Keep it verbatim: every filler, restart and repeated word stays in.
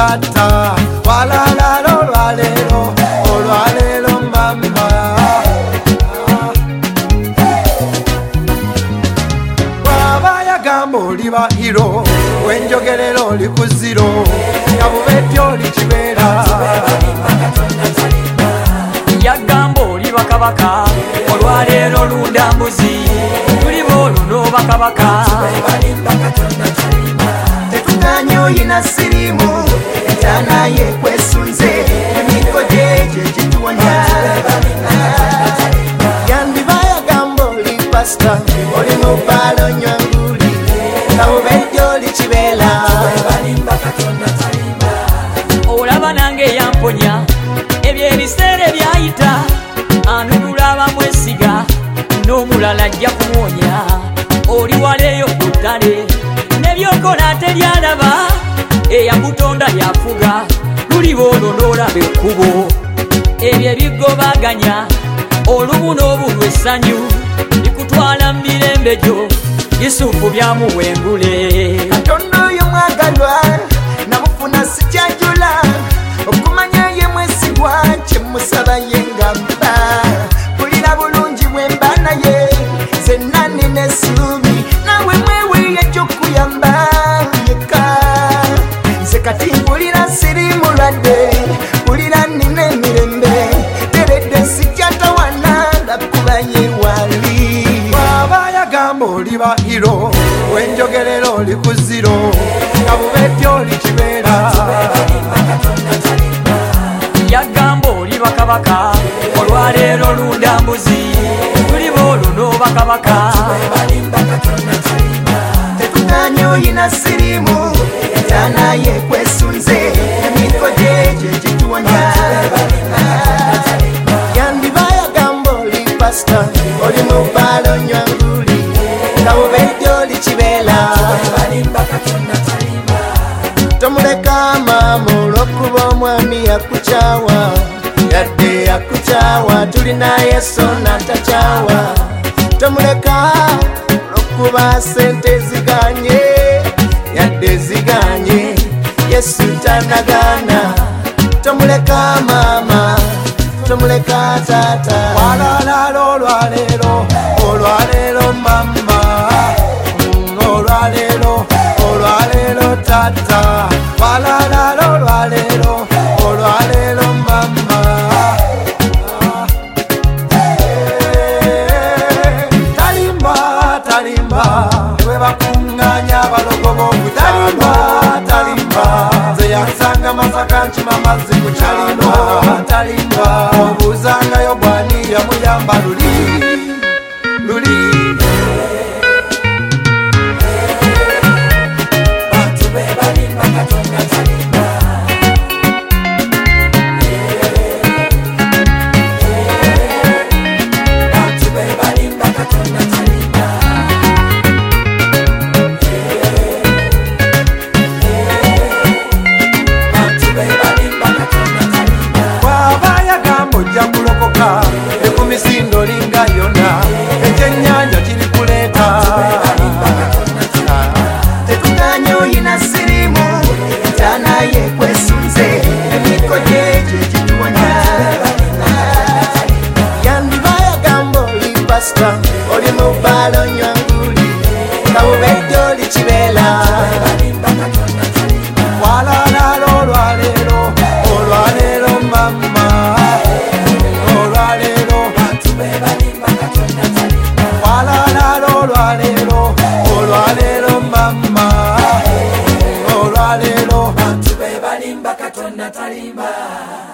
tata walalala olwaleero olwaleero mama bwaba yagamba oli bahiro wenjogerera oli ku ziro yabubetya oli kibeera yagamba oli bakabaka olwaleero lunda mbuzi tuli booluno bakabaka tetuganye oyina sirimu etanaye kwesunze emiko gyeje gituwonya yandiba yagamba oli pasita oli mubaalo nywanguli kabubejja oli kibeera olaba nange yamponya ebyo ebiseera ebyayita anunula abamwesiga n'omulala ajja kumwonya oli waleeyo ku ttale nebyokola teryalaba eyakutonda yafuga luli boolwo n'olaba ekkubo ebyo ebigobaganya olumu n'obulwa essanyu likutwala mu mirembe gyo Yusufu byamuwengule katonda oyo mwagalwa namufuna sikyajula okumanya ye mwesigwa kyemusaba ye ngamba kulira bulungi bwe mba naye zenna nina essuubi nawe mweweeyo ekyokuyamba yekka nze kati mpulira siri mulwadde mpulira nina emirembe teredde sikyatawana lwakuba ye wali bwaba yagamba oli bahiro wenjogerera oli ku ziro kabubetya oli kibeera yagamba oli bakabaka olwaleero lunda mbuzi tuli booluno bakabaka tetuganye oyina sirimu etanaye kwesunze emiko gyeje gituwonya yandiba yagamba oli pasita oli mubaalo nywanguli kabubejja oli kibeera tomuleka maama olwokuba omwami yakukyawa yadde yakukyawa tulina yesu natakyawa tomuleka olwokuba sente ziganye yadde ziganye yesu tanagaana tomuleka maama tomuleka tata walalala olwaleero olwaleero mama olwaleero olwaleero tata walalala olwaleero olwaleero mama talimba talimba webakunganya abalogo b'okutalimba talimba nze yansanga masaka nkima mazzi ku kyalima talimba obuuzangayo bwani yamuyamba luli luli ekumisindo linga yona ekyenyanja kiri kuleeta tetuganye oyina sirimu etanaye kwesunze emiko gyeje gituwonya yandiba yagamba oli pasita oli mubaalo nywanguli kabubejja oli kibeera walalala olwaleero olwaleero mama olwaleero olwaleero mama olwaleero bantu be balimba katonda talimba.